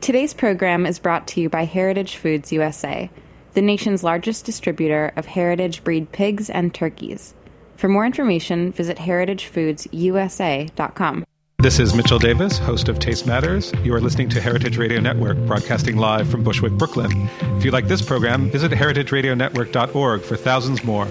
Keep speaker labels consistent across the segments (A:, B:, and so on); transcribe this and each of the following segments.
A: Today's program is brought to you by Heritage Foods USA, the nation's largest distributor of heritage breed pigs and turkeys. For more information, visit heritagefoodsusa.com.
B: This is Mitchell Davis, host of Taste Matters. You are listening to Heritage Radio Network, broadcasting live from Bushwick, Brooklyn. If you like this program, visit heritageradionetwork.org for thousands more.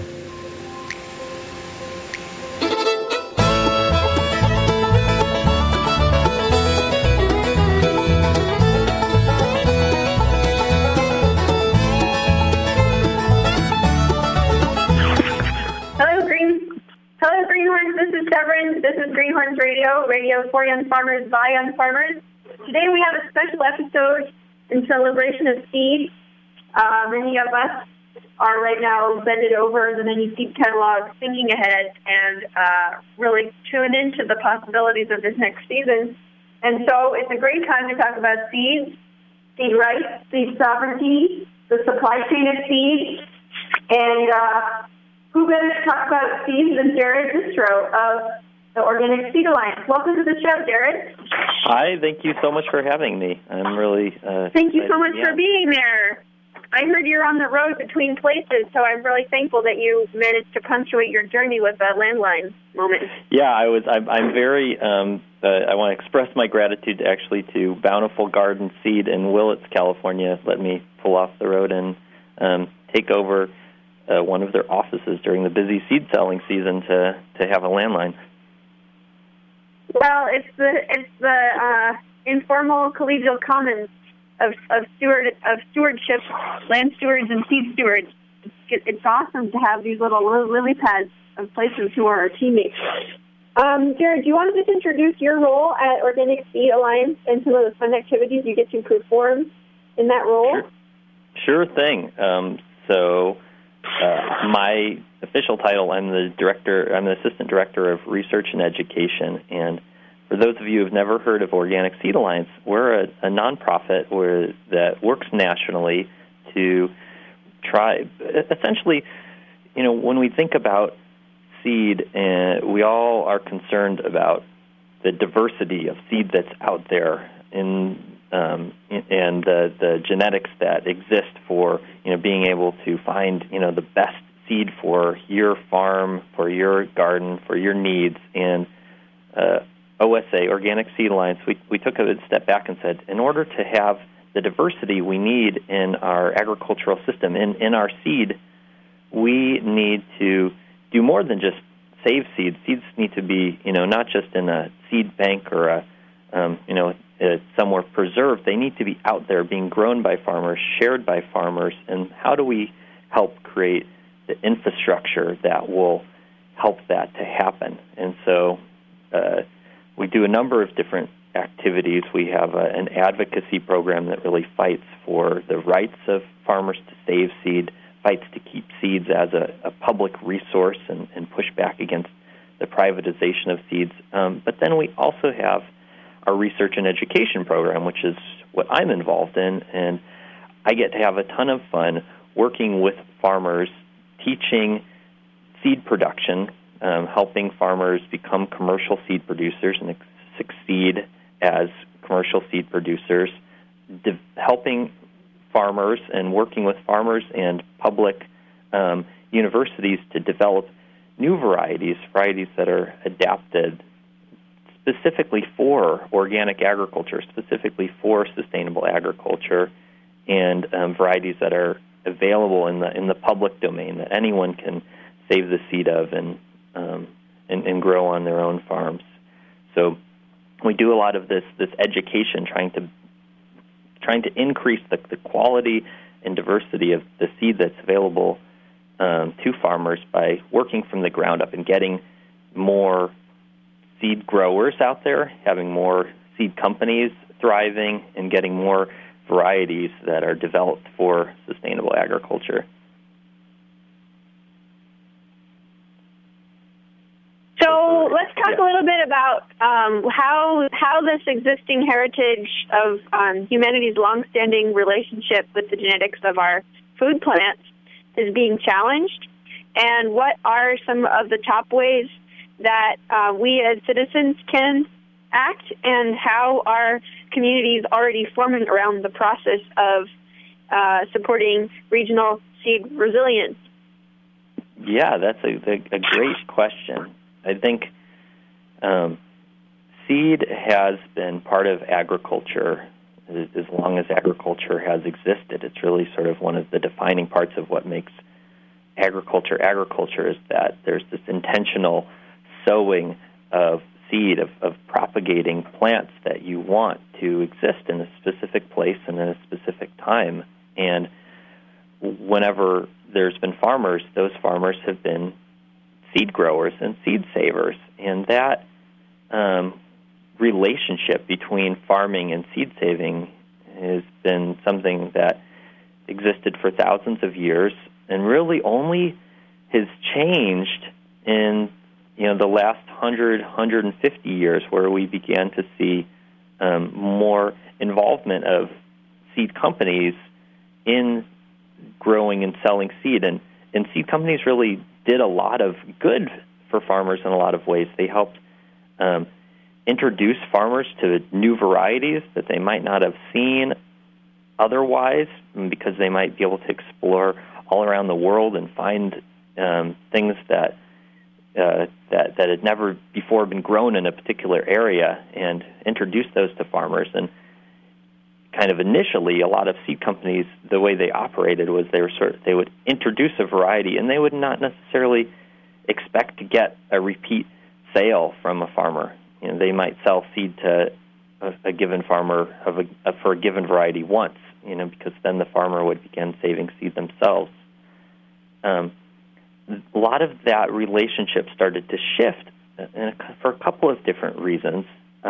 C: This is Greenhorns Radio for young farmers, by young farmers. Today we have a special episode in celebration of seed. Many of us are right now bended over the many seed catalogs, thinking ahead and really tune into the possibilities of this next season. And so it's a great time to talk about seeds, seed rights, seed sovereignty, the supply chain of seeds, and who better to talk about seeds than Jared Bistro of the Organic Seed Alliance. Welcome to the show, Jared.
D: Hi, thank you so much for having me. I'm really
C: thank you so much for being there. I heard you're on the road between places, so I'm really thankful that you managed to punctuate your journey with a landline moment.
D: Yeah, I'm very. I want to express my gratitude actually to Bountiful Garden Seed in Willits, California. Let me pull off the road and take over one of their offices during the busy seed selling season to have a landline.
C: Well, it's the informal collegial commons of stewardship, land stewards and seed stewards. It's awesome to have these little lily pads of places who are our teammates. Jared, do you want to just introduce your role at Organic Seed Alliance and some of the fun activities you get to perform in that role?
D: Sure thing. My official title, I'm the Assistant Director of Research and Education. And for those of you who have never heard of Organic Seed Alliance, we're a nonprofit that works nationally to try, essentially, when we think about seed, we all are concerned about the diversity of seed that's out there and the genetics that exist for being able to find the best seed for your farm, for your garden, for your needs. And OSA, Organic Seed Alliance, we took a step back and said, in order to have the diversity we need in our agricultural system, in our seed, we need to do more than just save seeds. Seeds need to be, not just in a seed bank or somewhere preserved. They need to be out there being grown by farmers, shared by farmers. And how do we help create the infrastructure that will help that to happen? And so we do a number of different activities. We have an advocacy program that really fights for the rights of farmers to save seed, fights to keep seeds as a public resource and push back against the privatization of seeds. But then we also have our research and education program, which is what I'm involved in, and I get to have a ton of fun working with farmers, teaching seed production, helping farmers become commercial seed producers and succeed as commercial seed producers, helping farmers and working with farmers and public universities to develop new varieties that are adapted specifically for organic agriculture, specifically for sustainable agriculture, and varieties that are available in the public domain that anyone can save the seed of and grow on their own farms. So we do a lot of this education, trying to increase the quality and diversity of the seed that's available to farmers by working from the ground up and getting more seed growers out there, having more seed companies thriving, and getting more varieties that are developed for sustainable agriculture.
C: So let's talk a little bit about how this existing heritage of humanity's longstanding relationship with the genetics of our food plants is being challenged, and what are some of the top ways that we as citizens can Act and how are communities already forming around the process of supporting regional seed resilience?
D: Yeah, that's a great question. I think seed has been part of agriculture as long as agriculture has existed. It's really sort of one of the defining parts of what makes agriculture is that there's this intentional sowing of seed, of propagating plants that you want to exist in a specific place and in a specific time. And whenever there's been farmers, those farmers have been seed growers and seed savers. And that relationship between farming and seed saving has been something that existed for thousands of years and really only has changed in the last 150 years, where we began to see more involvement of seed companies in growing and selling seed. And seed companies really did a lot of good for farmers in a lot of ways. They helped introduce farmers to new varieties that they might not have seen otherwise, because they might be able to explore all around the world and find things that had never before been grown in a particular area, and introduce those to farmers. And kind of initially, a lot of seed companies, the way they operated was they would introduce a variety, and they would not necessarily expect to get a repeat sale from a farmer. They might sell seed to a given farmer for a given variety once, because then the farmer would begin saving seed themselves. A lot of that relationship started to shift for a couple of different reasons.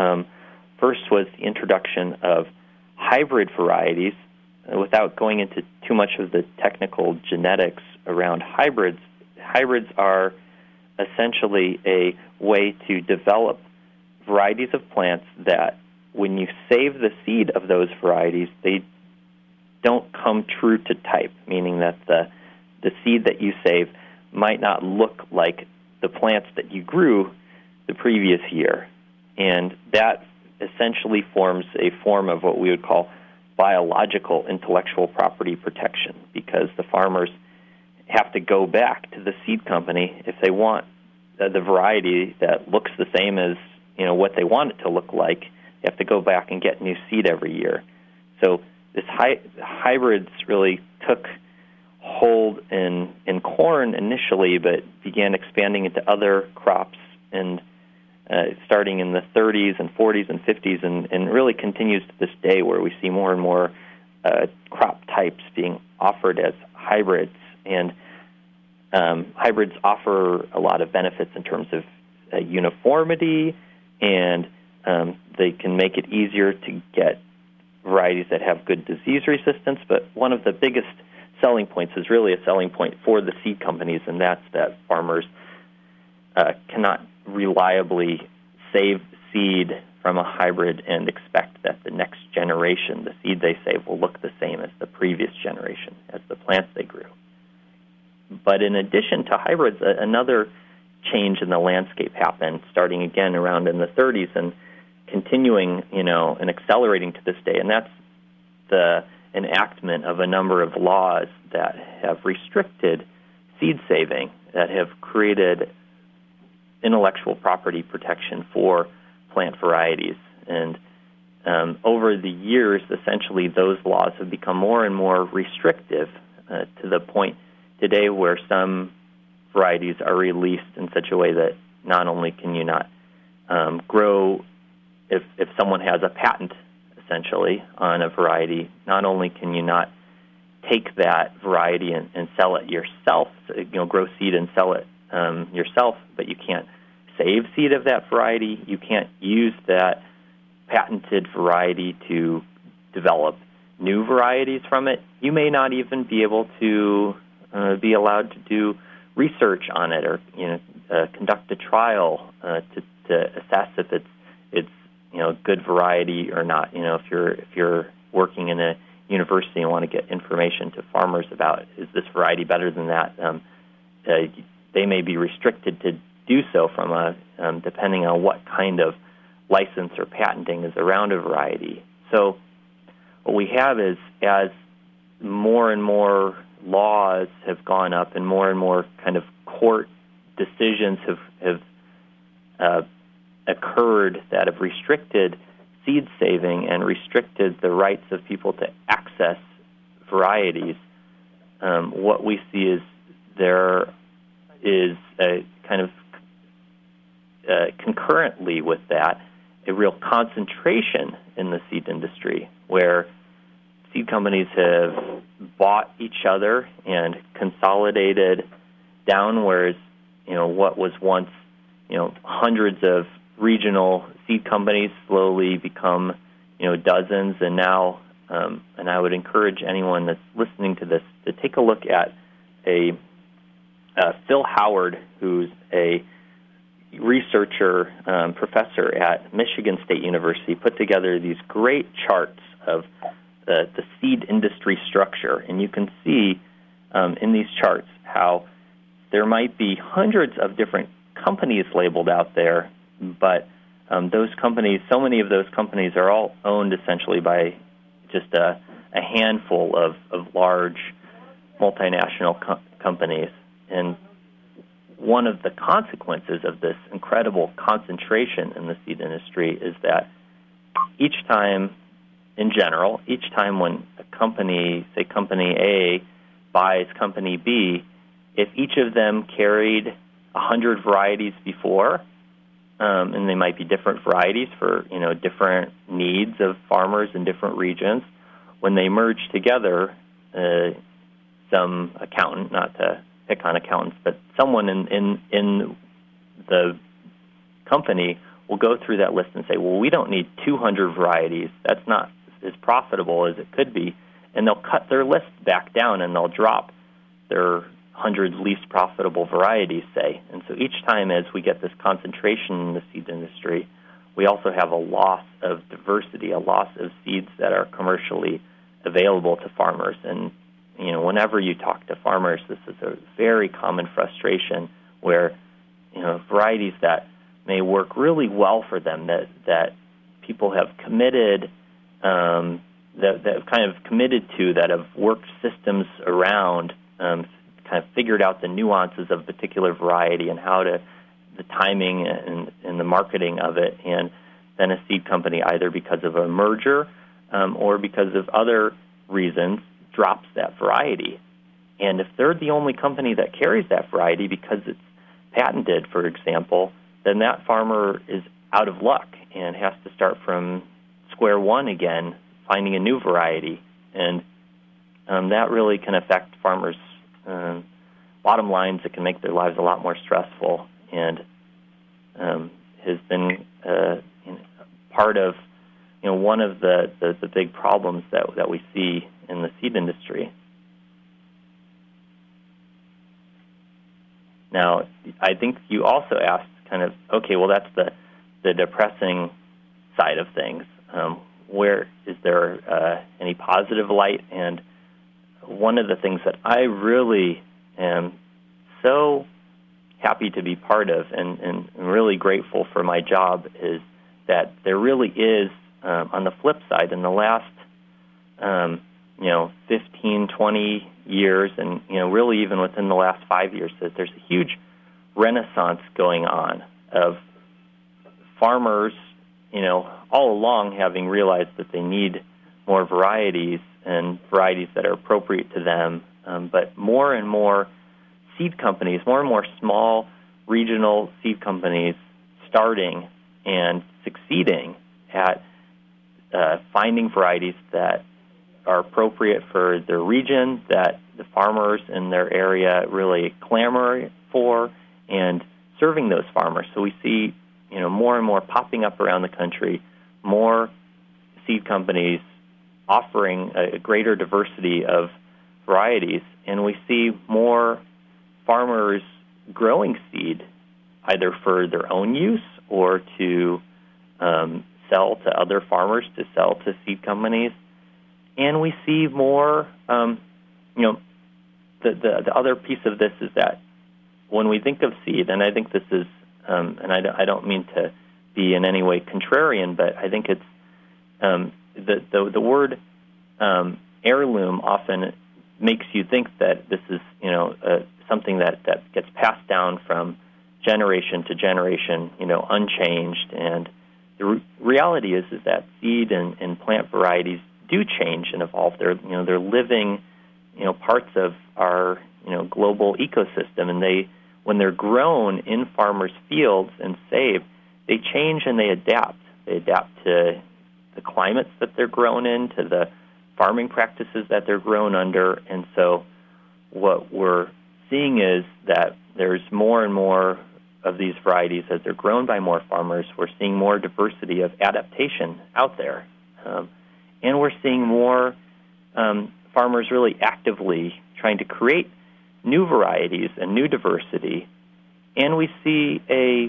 D: First was the introduction of hybrid varieties. Without going into too much of the technical genetics around hybrids, hybrids are essentially a way to develop varieties of plants that, when you save the seed of those varieties, they don't come true to type, meaning that the seed that you save might not look like the plants that you grew the previous year. And that essentially forms a form of what we would call biological intellectual property protection, because the farmers have to go back to the seed company if they want the variety that looks the same as what they want it to look like. They have to go back and get new seed every year. So this hybrids really took hold in corn initially, but began expanding into other crops, and starting in the 30s and 40s and 50s, and really continues to this day, where we see more and more crop types being offered as hybrids. And hybrids offer a lot of benefits in terms of uniformity, and they can make it easier to get varieties that have good disease resistance. But one of the biggest selling points is really a selling point for the seed companies, and that's that farmers cannot reliably save seed from a hybrid and expect that the next generation, the seed they save, will look the same as the previous generation, as the plants they grew. But in addition to hybrids, another change in the landscape happened, starting again around in the 30s and continuing, and accelerating to this day, and that's the enactment of a number of laws that have restricted seed saving, that have created intellectual property protection for plant varieties. And over the years, essentially, those laws have become more and more restrictive, to the point today where some varieties are released in such a way that not only can you not grow, if someone has a patent, essentially, on a variety, not only can you not take that variety and sell it yourself, grow seed and sell it yourself, but you can't save seed of that variety. You can't use that patented variety to develop new varieties from it. You may not even be able to be allowed to do research on it, or conduct a trial to assess if it's a good variety or not. If you're working in a university and want to get information to farmers about, is this variety better than that, they may be restricted to do so from depending on what kind of license or patenting is around a variety. So what we have is, as more and more laws have gone up and more kind of court decisions have occurred that have restricted seed saving and restricted the rights of people to access varieties, what we see is there is a kind of concurrently with that a real concentration in the seed industry, where seed companies have bought each other and consolidated downwards. What was once hundreds of regional seed companies slowly become dozens, and now and I would encourage anyone that's listening to this to take a look at Phil Howard, who's a researcher, professor at Michigan State University, put together these great charts of the seed industry structure. And you can see in these charts how there might be hundreds of different companies labeled out there, but those companies, so many of those companies are all owned essentially by just a handful of large multinational companies. And one of the consequences of this incredible concentration in the seed industry is that each time when a company, say Company A, buys Company B, if each of them carried 100 varieties before, and they might be different varieties for different needs of farmers in different regions, when they merge together, some accountant, not to pick on accountants, but someone in the company will go through that list and say, well, we don't need 200 varieties. That's not as profitable as it could be. And they'll cut their list back down, and they'll drop their 100 least profitable varieties, say. And so each time as we get this concentration in the seed industry, we also have a loss of diversity, a loss of seeds that are commercially available to farmers. And whenever you talk to farmers, this is a very common frustration where, varieties that may work really well for them, that people have committed, that have kind of committed to, that have worked systems around, kind of figured out the nuances of a particular variety and the timing and the marketing of it, and then a seed company, either because of a merger or because of other reasons, drops that variety. And if they're the only company that carries that variety because it's patented, for example, then that farmer is out of luck and has to start from square one again, finding a new variety. And that really can affect farmers' bottom lines. It can make their lives a lot more stressful, and has been part of one of the big problems that we see in the seed industry. Now, I think you also asked kind of, okay, well, that's the depressing side of things. Where is there any positive light? And one of the things that I really am so happy to be part of and really grateful for my job is that there really is, on the flip side, in the last 15, 20 years, and really even within the last 5 years, that there's a huge renaissance going on of farmers, all along having realized that they need more varieties and varieties that are appropriate to them, but more and more seed companies, more and more small regional seed companies starting and succeeding at finding varieties that are appropriate for their region, that the farmers in their area really clamor for, and serving those farmers. So we see, more and more popping up around the country, more seed companies offering a greater diversity of varieties, and we see more farmers growing seed, either for their own use or to sell to other farmers, to sell to seed companies. And we see more, the other piece of this is that when we think of seed, and I think this is, and I don't mean to be in any way contrarian, but I think it's the word heirloom often makes you think that this is something that gets passed down from generation to generation, unchanged. And the reality is that seed and plant varieties do change and evolve. They're living parts of our global ecosystem, and when they're grown in farmers' fields and saved, they change and they adapt. They adapt to the climates that they're grown in, to the farming practices that they're grown under. And so what we're seeing is that there's more and more of these varieties as they're grown by more farmers. We're seeing more diversity of adaptation out there. And we're seeing more farmers really actively trying to create new varieties and new diversity. And we see a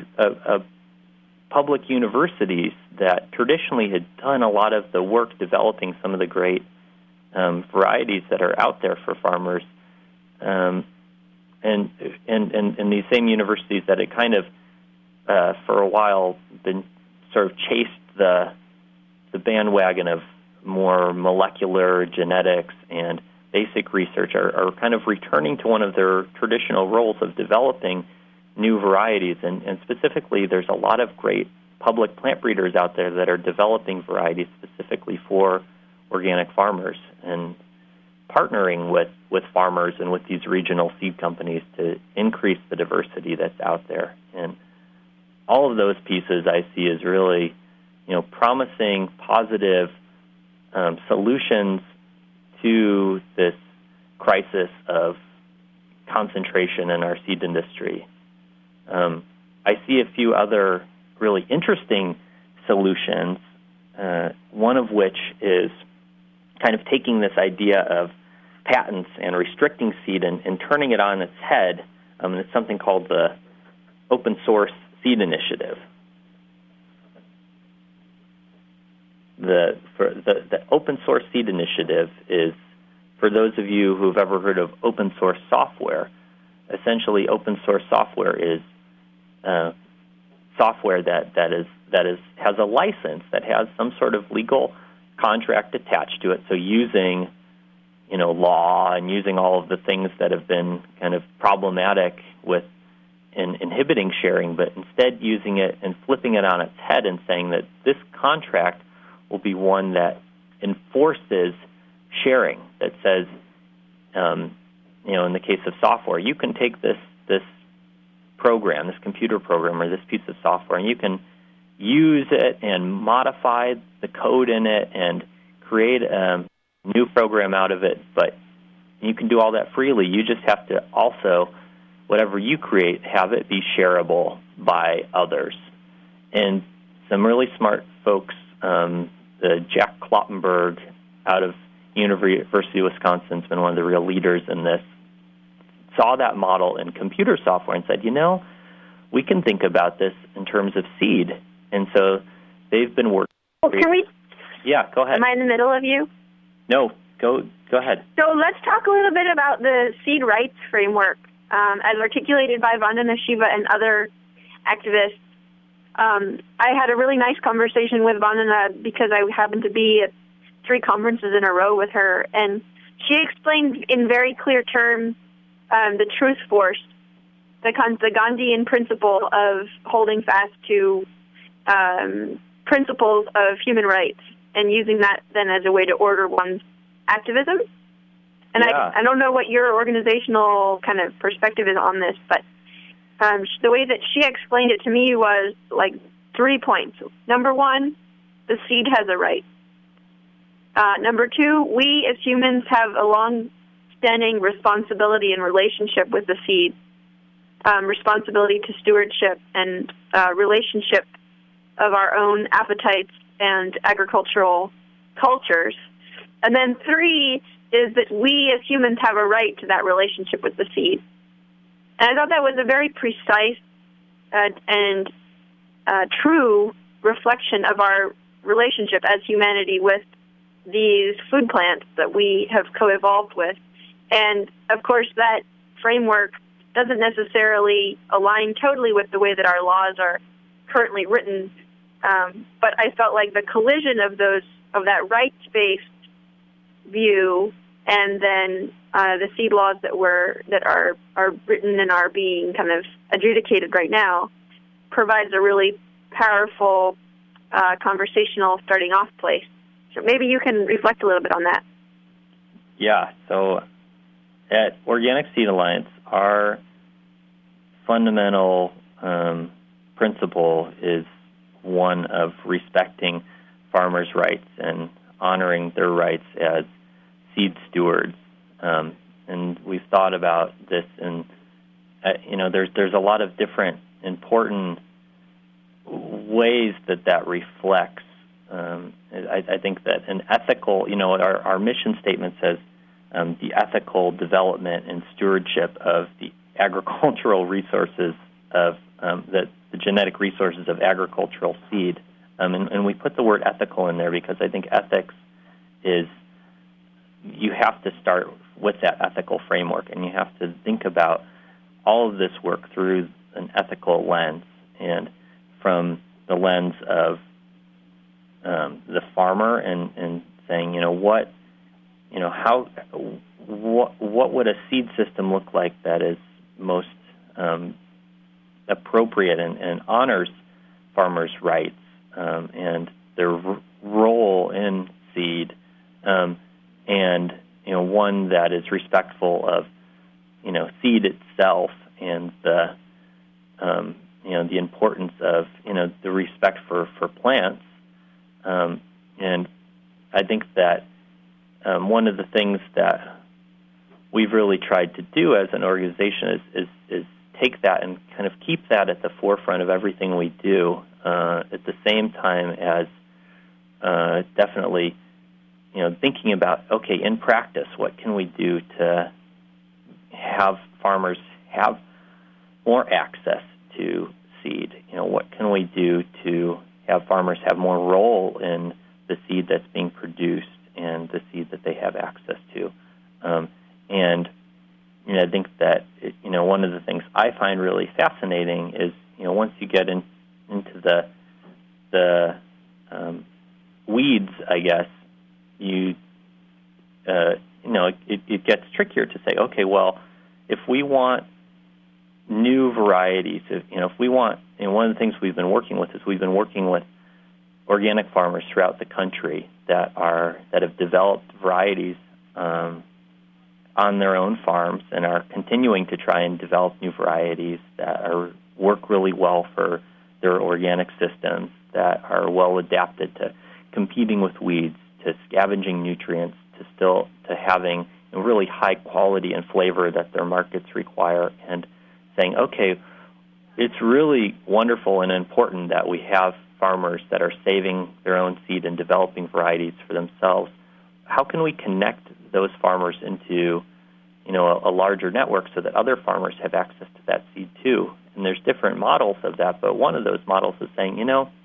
D: public universities that traditionally had done a lot of the work developing some of the great varieties that are out there for farmers, and these same universities that had kind of for a while been sort of chased the bandwagon of more molecular genetics and basic research are kind of returning to one of their traditional roles of developing new varieties. And specifically, there's a lot of great public plant breeders out there that are developing varieties specifically for organic farmers and partnering with farmers and with these regional seed companies to increase the diversity that's out there. And all of those pieces I see as really, promising, positive solutions to this crisis of concentration in our seed industry. I see a few other really interesting solutions, one of which is kind of taking this idea of patents and restricting seed and turning it on its head. And it's something called the Open Source Seed Initiative. The Open Source Seed Initiative is, for those of you who have ever heard of open source software, essentially open source software is software that has a license, that has some sort of legal contract attached to it. So using law and using all of the things that have been kind of problematic with inhibiting sharing, but instead using it and flipping it on its head and saying that this contract will be one that enforces sharing, that says, in the case of software, you can take this program, this computer program or this piece of software, and you can use it and modify the code in it and create a new program out of it, but you can do all that freely. You just have to also, whatever you create, have it be shareable by others. And some really smart folks, the Jack Kloppenberg out of University of Wisconsin has been one of the real leaders in this, saw that model in computer software and said, we can think about this in terms of seed. And so they've been working.
C: Oh, can we?
D: Yeah, go ahead.
C: Am I in the middle of you?
D: No, go ahead.
C: So let's talk a little bit about the seed rights framework as articulated by Vandana Shiva and other activists. I had a really nice conversation with Vandana because I happened to be at 3 conferences in a row with her, and she explained in very clear terms the truth force, the Gandhian principle of holding fast to principles of human rights and using that then as a way to order one's activism. And yeah. I don't know what your organizational kind of perspective is on this, but the way that she explained it to me was like 3 points. Number 1, the seed has a right. Number 2, we as humans have a long-standing responsibility and relationship with the seed, responsibility to stewardship and relationship of our own appetites and agricultural cultures. And then 3 is that we as humans have a right to that relationship with the seed. And I thought that was a very precise and true reflection of our relationship as humanity with these food plants that we have co-evolved with. And, of course, that framework doesn't necessarily align totally with the way that our laws are currently written, But I felt like the collision of that rights-based view and then the seed laws that are written and are being kind of adjudicated right now provides a really powerful conversational starting off place. So maybe you can reflect a little bit on that.
D: Yeah, so at Organic Seed Alliance, our fundamental principle is one of respecting farmers' rights and honoring their rights as seed stewards. And we've thought about this, and there's a lot of different important ways that reflects. I think that an ethical, our mission statement says the ethical development and stewardship of the agricultural resources of the genetic resources of agricultural seed. And we put the word ethical in there because I think ethics is, you have to start with that ethical framework, and you have to think about all of this work through an ethical lens, and from the lens of the farmer, and saying, what would a seed system look like that is most appropriate and honors farmers' rights and their role in seed, and one that is respectful of seed itself and the the importance of the respect for plants, and I think that one of the things that we've really tried to do as an organization is take that and kind of keep that at the forefront of everything we do, at the same time as definitely thinking about, okay, in practice, what can we do to have farmers have more access to seed? What can we do to have farmers have more role in the seed that's being produced and the seed that they have access to? And I think that one of the things I find really fascinating is once you get into the weeds, I guess it gets trickier to say, okay, well, if we want new varieties, if we want, one of the things we've been working with is we've been working with organic farmers throughout the country that have developed varieties on their own farms and are continuing to try and develop new varieties that work really well for their organic systems, that are well adapted to competing with weeds, to scavenging nutrients, to having really high quality and flavor that their markets require, and saying, okay, it's really wonderful and important that we have farmers that are saving their own seed and developing varieties for themselves. How can we connect those farmers into a larger network so that other farmers have access to that seed too? And there's different models of that, but one of those models is saying,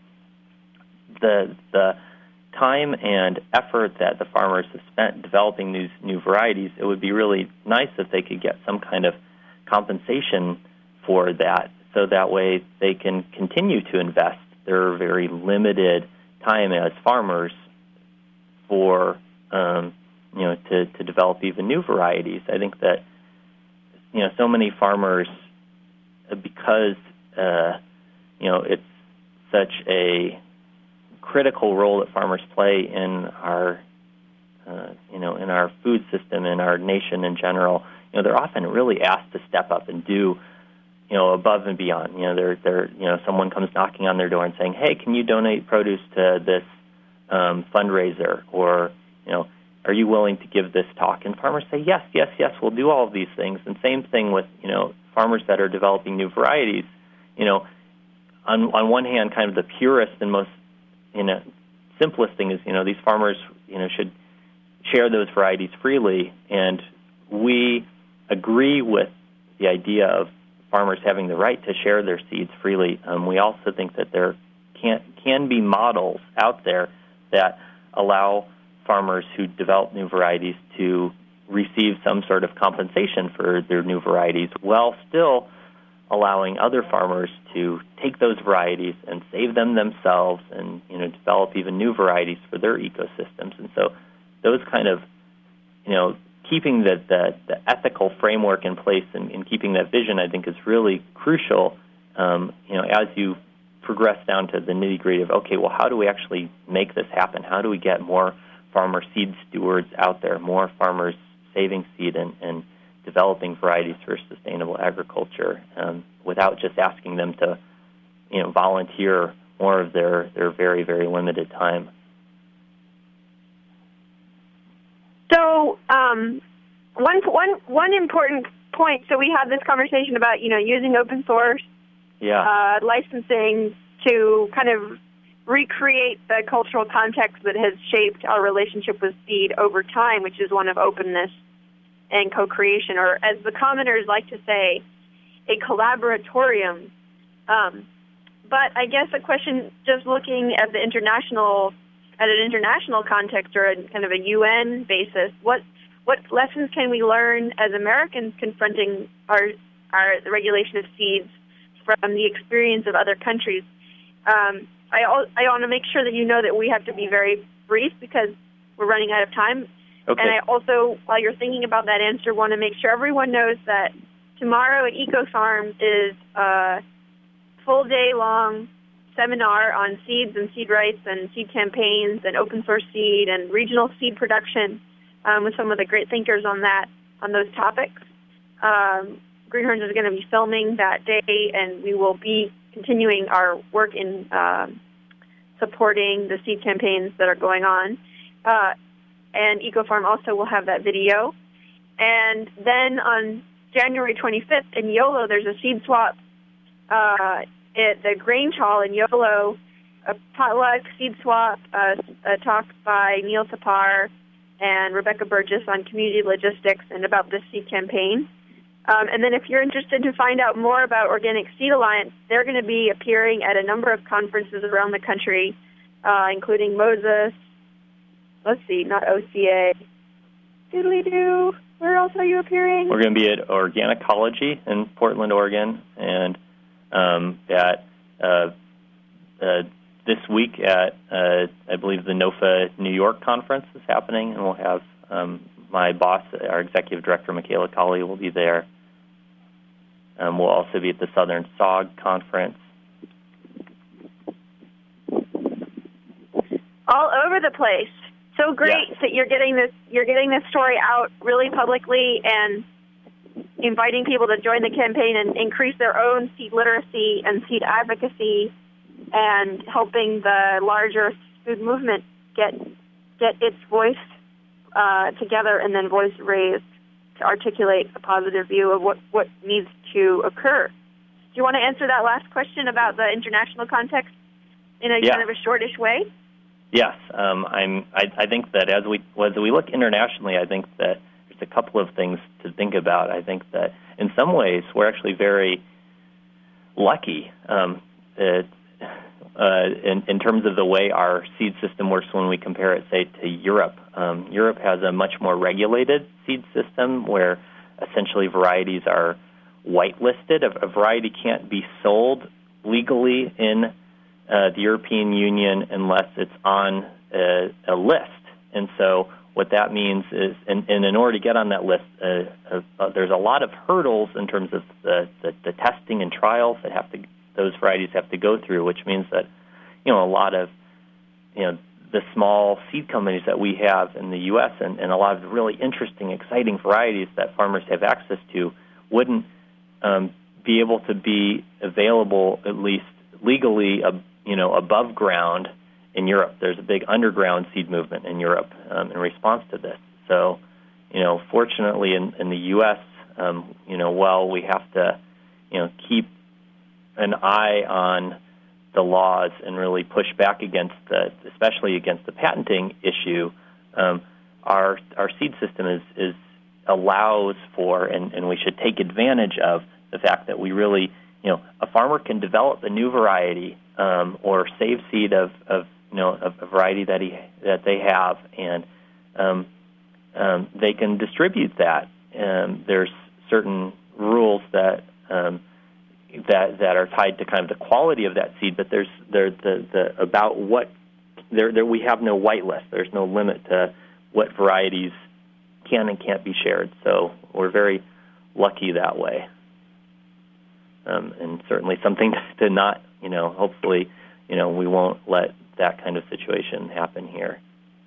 D: the time and effort that the farmers have spent developing these new varieties, it would be really nice if they could get some kind of compensation for that, so that way they can continue to invest their very limited time as farmers for to develop even new varieties. I think that so many farmers, because it's such a critical role that farmers play in our in our food system, in our nation in general, they're often really asked to step up and do above and beyond. Someone comes knocking on their door and saying, hey, can you donate produce to this fundraiser, or are you willing to give this talk? And farmers say, yes, we'll do all of these things. And same thing with farmers that are developing new varieties. On one hand, kind of the purest and most simplest thing is these farmers should share those varieties freely, and we agree with the idea of farmers having the right to share their seeds freely. We also think that there can be models out there that allow farmers who develop new varieties to receive some sort of compensation for their new varieties, while still allowing other farmers to take those varieties and save them themselves and, develop even new varieties for their ecosystems. And so those kind of, keeping the ethical framework in place and keeping that vision, I think, is really crucial, as you progress down to the nitty-gritty of, okay, well, how do we actually make this happen? How do we get more farmer seed stewards out there, more farmers saving seed and developing varieties for sustainable agriculture without just asking them to, volunteer more of their very, very limited time?
C: So one important point, so we had this conversation about, using open source, licensing to kind of recreate the cultural context that has shaped our relationship with seed over time, which is one of openness and co-creation, or as the commoners like to say, a collaboratorium. But I guess a question, just looking at an international context or a kind of a UN basis, what lessons can we learn as Americans confronting the regulation of seeds from the experience of other countries? I want to make sure that you know that we have to be very brief because we're running out of time.
D: Okay.
C: And I also, while you're thinking about that answer, want to make sure everyone knows that tomorrow at EcoFarm is a full-day-long seminar on seeds and seed rights and seed campaigns and open source seed and regional seed production with some of the great thinkers on those topics. Greenhorns is going to be filming that day, and we will be continuing our work in supporting the seed campaigns that are going on. And EcoFarm also will have that video. And then on January 25th in Yolo, there's a seed swap at the Grange Hall in Yolo, a potluck seed swap, a talk by Neil Tapar and Rebecca Burgess on community logistics and about this seed campaign. And then if you're interested to find out more about Organic Seed Alliance, they're going to be appearing at a number of conferences around the country, including Moses, not OCA, doodly-doo. Where else are you appearing?
D: We're going to be at Organicology in Portland, Oregon, and at this week at, I believe, the NOFA New York conference is happening, and we'll have my boss, our executive director, Michaela Colley, will be there. We'll also be at the Southern SOG conference.
C: All over the place. So great that you're getting this story out really publicly and inviting people to join the campaign and increase their own seed literacy and seed advocacy, and helping the larger food movement get its voice together and then voice raised to articulate a positive view of what needs to occur. Do you want to answer that last question about the international context in a kind of a shortish way?
D: Yes, I think that as we look internationally, I think that there's a couple of things to think about. I think that in some ways we're actually very lucky in terms of the way our seed system works when we compare it, say, to Europe. Europe has a much more regulated seed system where essentially varieties are whitelisted. A variety can't be sold legally in the European Union unless it's on a list. And so what that means is, and in order to get on that list, there's a lot of hurdles in terms of the testing and trials that those varieties have to go through, which means that, a lot of, the small seed companies that we have in the U.S. and a lot of the really interesting, exciting varieties that farmers have access to wouldn't be able to be available, at least legally, above ground in Europe. There's a big underground seed movement in Europe in response to this. So, fortunately in the U.S., while we have to, keep an eye on the laws and really push back especially against the patenting issue, our seed system allows for, and we should take advantage of the fact that we really, a farmer can develop a new variety or save seed of a variety that they have, and they can distribute that. There's certain rules that that are tied to kind of the quality of that seed, but there's the about what there we have no white list. There's no limit to what varieties can and can't be shared. So we're very lucky that way, and certainly something to not, hopefully, we won't let that kind of situation happen here.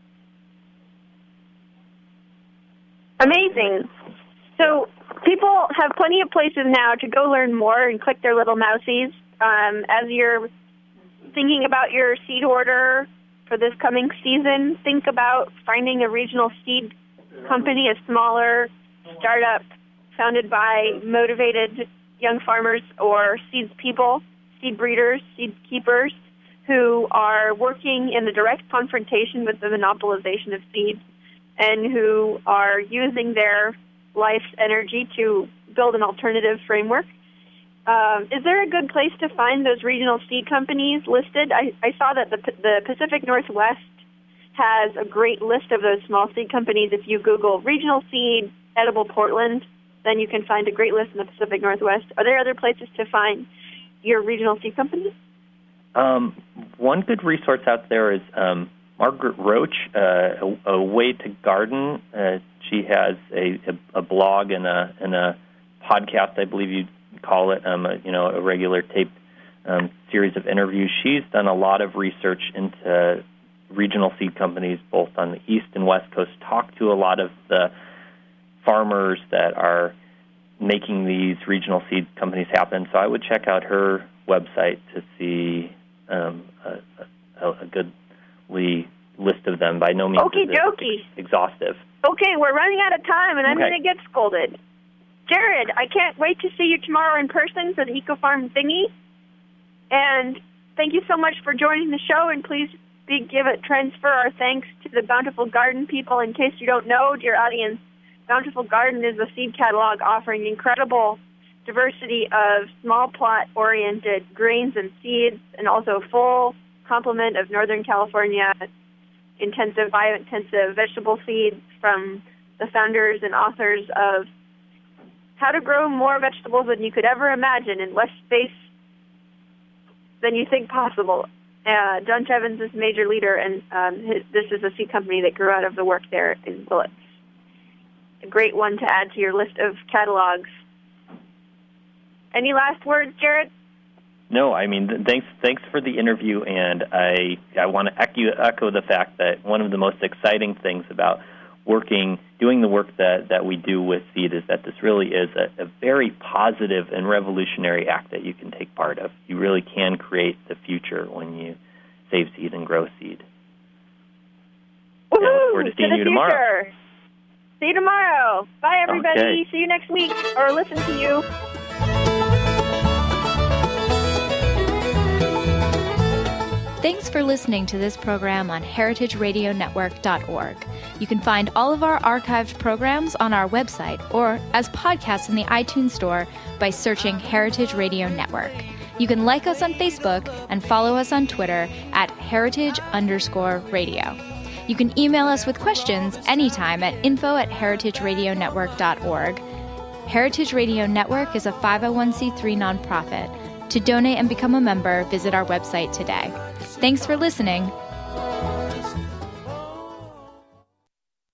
C: Amazing. So people have plenty of places now to go learn more and click their little mousies. As you're thinking about your seed order for this coming season, think about finding a regional seed company, a smaller startup founded by motivated young farmers or seed people, seed breeders, seed keepers, who are working in the direct confrontation with the monopolization of seeds and who are using their life's energy to build an alternative framework. Is there a good place to find those regional seed companies listed? I saw that the Pacific Northwest has a great list of those small seed companies. If you Google regional seed, edible Portland, then you can find a great list in the Pacific Northwest. Are there other places to find your regional seed companies?
D: One good resource out there is Margaret Roach, A Way to Garden. She has a blog and a podcast, I believe you'd call it, a regular taped series of interviews. She's done a lot of research into regional seed companies, both on the East and West Coast, talked to a lot of the farmers that are making these regional seed companies happen. So I would check out her website to see a good list of them. By no means is it exhaustive.
C: Okay, we're running out of time, and I'm going to get scolded. Jared, I can't wait to see you tomorrow in person for the EcoFarm thingy. And thank you so much for joining the show, and please transfer our thanks to the Bountiful Garden people. In case you don't know, dear audience, Bountiful Garden is a seed catalog offering incredible diversity of small plot-oriented grains and seeds, and also full complement of Northern California biointensive vegetable seeds from the founders and authors of How to Grow More Vegetables Than You Could Ever Imagine in Less Space Than You Think Possible. John Chevins is major leader, and this is a seed company that grew out of the work there in Willits. A great one to add to your list of catalogs. Any last words, Jared?
D: No, I mean, thanks for the interview, and I want to echo the fact that one of the most exciting things about doing the work that we do with seed is that this really is a very positive and revolutionary act that you can take part of. You really can create the future when you save seed and grow seed.
C: Woohoo!
D: I look forward to seeing you tomorrow.
C: See you tomorrow. Bye, everybody.
D: Okay.
C: See you next week, or listen to you.
E: Thanks for listening to this program on heritageradionetwork.org. You can find all of our archived programs on our website or as podcasts in the iTunes Store by searching Heritage Radio Network. You can like us on Facebook and follow us on Twitter at @heritage_radio. You can email us with questions anytime at info@heritageradionetwork.org. Heritage Radio Network is a 501c3 nonprofit. To donate and become a member, visit our website today. Thanks for listening.